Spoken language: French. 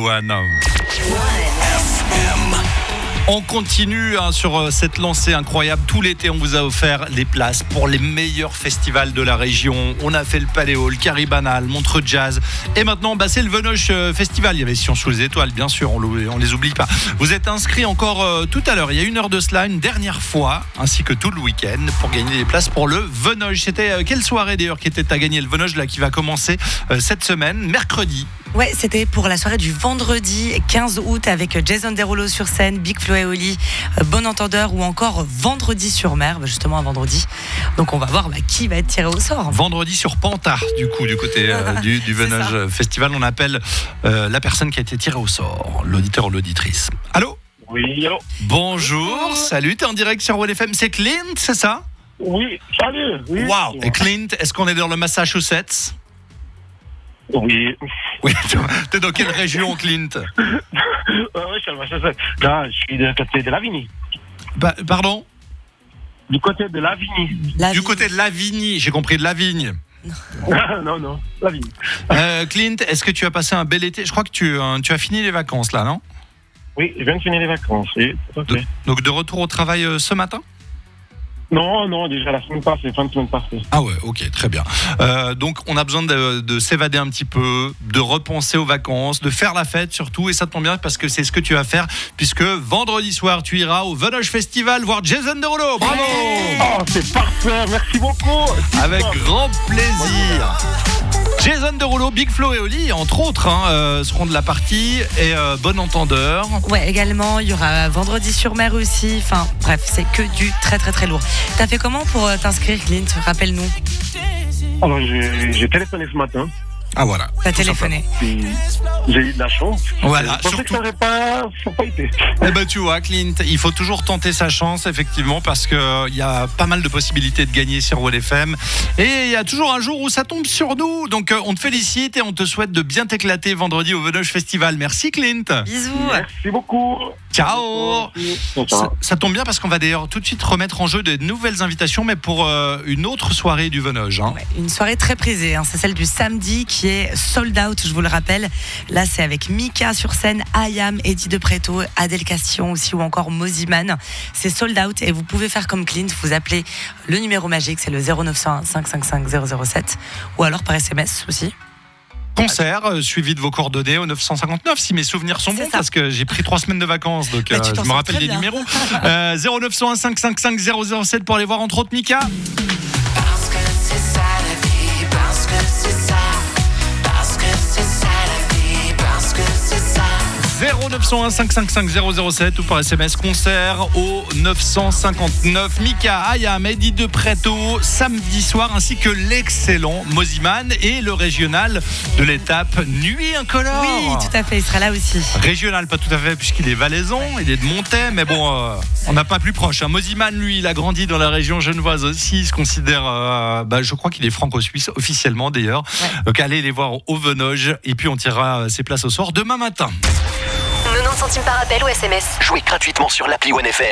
One. On continue sur cette lancée incroyable. Tout l'été, on vous a offert les places pour les meilleurs festivals de la région. On a fait le Paléo, le Caribana, le Montreux Jazz. Et maintenant, c'est le Venoge Festival. Il y avait Sion sous les étoiles, bien sûr, on les oublie pas. Vous êtes inscrits encore tout à l'heure, il y a 1 heure de cela, une dernière fois, ainsi que tout le week-end, pour gagner les places pour le Venoge. C'était quelle soirée d'ailleurs qui était à gagner le Venoge, là, qui va commencer cette semaine, mercredi? Ouais, c'était pour la soirée du vendredi 15 août avec Jason Derulo sur scène, Big Flo et Oli, Bon Entendeur ou encore Vendredi sur Mer, justement un vendredi. Donc on va voir qui va être tiré au sort. Vendredi sur Panta, du coup, du côté du Venoge Festival, on appelle la personne qui a été tirée au sort, l'auditeur ou l'auditrice. Allô? Oui, allô. Bonjour, salut, t'es en direct sur One FM, c'est Clint, c'est ça? Oui, salut. Oui. Waouh, et Clint, est-ce qu'on est dans le Massachusetts? Oui. Oui, t'es dans quelle région, Clint? Je suis à Massachusetts. Là, je suis du côté de Lavigny. Pardon? Du côté de Lavigny. Du côté de Lavigny, j'ai compris de la vigne. Non, Lavigny. Clint, est-ce que tu as passé un bel été? Je crois que tu as fini les vacances là, non? Oui, je viens de finir les vacances. Oui, tout à fait. Donc de retour au travail ce matin? Non, déjà la semaine passée, fin de semaine passée. Ah ouais, ok, très bien. Donc on a besoin de s'évader un petit peu, de repenser aux vacances, de faire la fête surtout, et ça tombe bien parce que c'est ce que tu vas faire, puisque vendredi soir tu iras au Venoge Festival voir Jason Derulo. Bravo! Oh, c'est parfait, merci beaucoup. Avec grand plaisir. Jason Derulo, Big Flo et Oli, entre autres, seront de la partie, et Bon Entendeur. Ouais, également, il y aura Vendredi sur Mer aussi. Enfin, bref, c'est que du très très très lourd. T'as fait comment pour t'inscrire, Clint? Rappelle-nous. Alors, j'ai téléphoné ce matin. Ah voilà. T'as téléphoné. J'ai eu de la chance. Voilà, je pensais que ça n'aurait pas été. Eh ben tu vois, Clint, il faut toujours tenter sa chance, effectivement, parce que il y a pas mal de possibilités de gagner sur One FM. Et il y a toujours un jour où ça tombe sur nous. Donc on te félicite et on te souhaite de bien t'éclater vendredi au Venoge Festival. Merci, Clint. Bisous. Merci beaucoup. Ciao. Ça tombe bien parce qu'on va d'ailleurs tout de suite remettre en jeu de nouvelles invitations, mais pour une autre soirée du Venoge. Ouais, une soirée très prisée, c'est celle du samedi qui est sold out, je vous le rappelle. Là, c'est avec Mika sur scène, Ayam, Eddie De Pretto, Adèle Castillon aussi, ou encore Moziman. C'est sold out et vous pouvez faire comme Clint, vous appelez le numéro magique, c'est le 0901 555 007, ou alors par SMS aussi. Concert suivi de vos coordonnées au 959 si mes souvenirs sont bons, parce que j'ai pris 3 semaines de vacances, donc je me rappelle les numéros. 0901 555 007 pour aller voir entre autres Mika. Parce que c'est ça la vie, parce que c'est ça, parce que c'est ça la vie, parce que c'est ça. 0901 555 007 ou par SMS concert au 959. Mika, Ayam, Eddie De Pretto samedi soir, ainsi que l'excellent Moziman et le régional de l'étape Nuit Incolore. Oui, tout à fait, il sera là aussi. Régional, pas tout à fait, puisqu'il est valaisan, il est de Montaix, mais bon, on n'a pas plus proche. Moziman, lui, il a grandi dans la région genevoise aussi, il se considère, je crois qu'il est franco-suisse, officiellement d'ailleurs. Ouais. Donc allez les voir au Venoge, et puis on tirera ses places au soir demain matin. 90 centimes par appel ou SMS. Jouez gratuitement sur l'appli One FM.